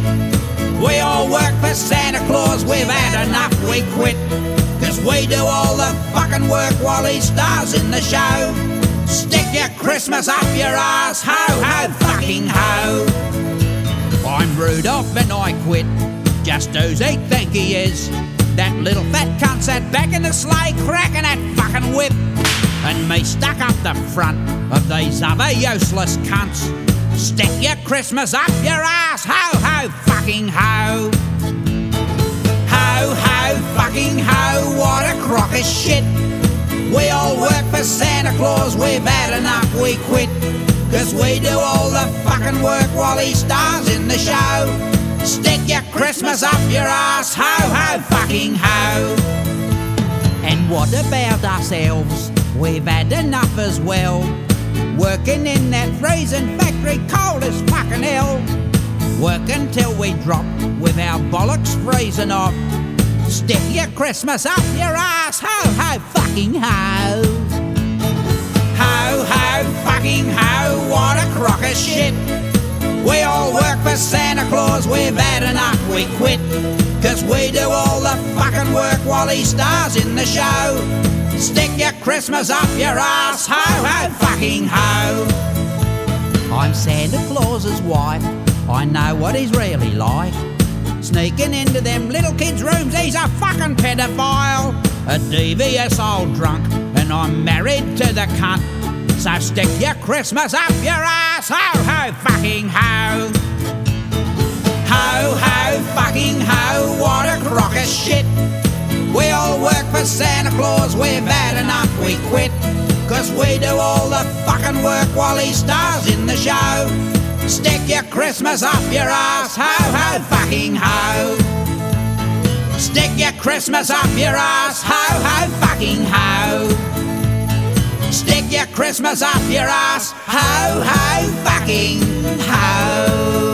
We all work for Santa Claus, we've had enough, we quit. Cause we do all the fucking work while he stars in the show. Stick your Christmas up your ass, ho ho fucking ho. I'm Rudolph and I quit, just who's he think he is? That little fat cunt sat back in the sleigh cracking that fucking whip, and me stuck up the front of these other useless cunts. Stick your Christmas up your ass, ho ho fucking ho. Ho ho fucking ho, what a crock of shit. We all work for Santa Claus, we've had enough, we quit. Cause we do all the fucking work while he stars in the show. Stick your Christmas up your ass, ho ho fucking ho. And what about us elves? We've had enough as well. Working in that freezing factory cold as fucking hell. Work until we drop with our bollocks freezing off. Stick your Christmas up your ass, ho ho fucking ho. Ho ho fucking ho, what a crock of shit. We all work for Santa Claus, we've had enough, we quit. Cause we do all the fucking work while he stars in the show. Stick your Christmas up your ass, ho ho fucking ho. I'm Santa Claus's wife, I know what he's really like. Sneaking into them little kids' rooms, he's a fucking pedophile. A devious old drunk, and I'm married to the cunt. So stick your Christmas up your ass, ho ho fucking ho. Ho ho fucking ho, what a crock of shit. We all work for Santa Claus, we've had enough, we quit. Cause we do all the fucking work while he stars in the show. Stick your Christmas up your ass, ho ho fucking ho. Stick your Christmas up your ass, ho ho fucking ho. Stick your Christmas up your ass, ho ho fucking ho.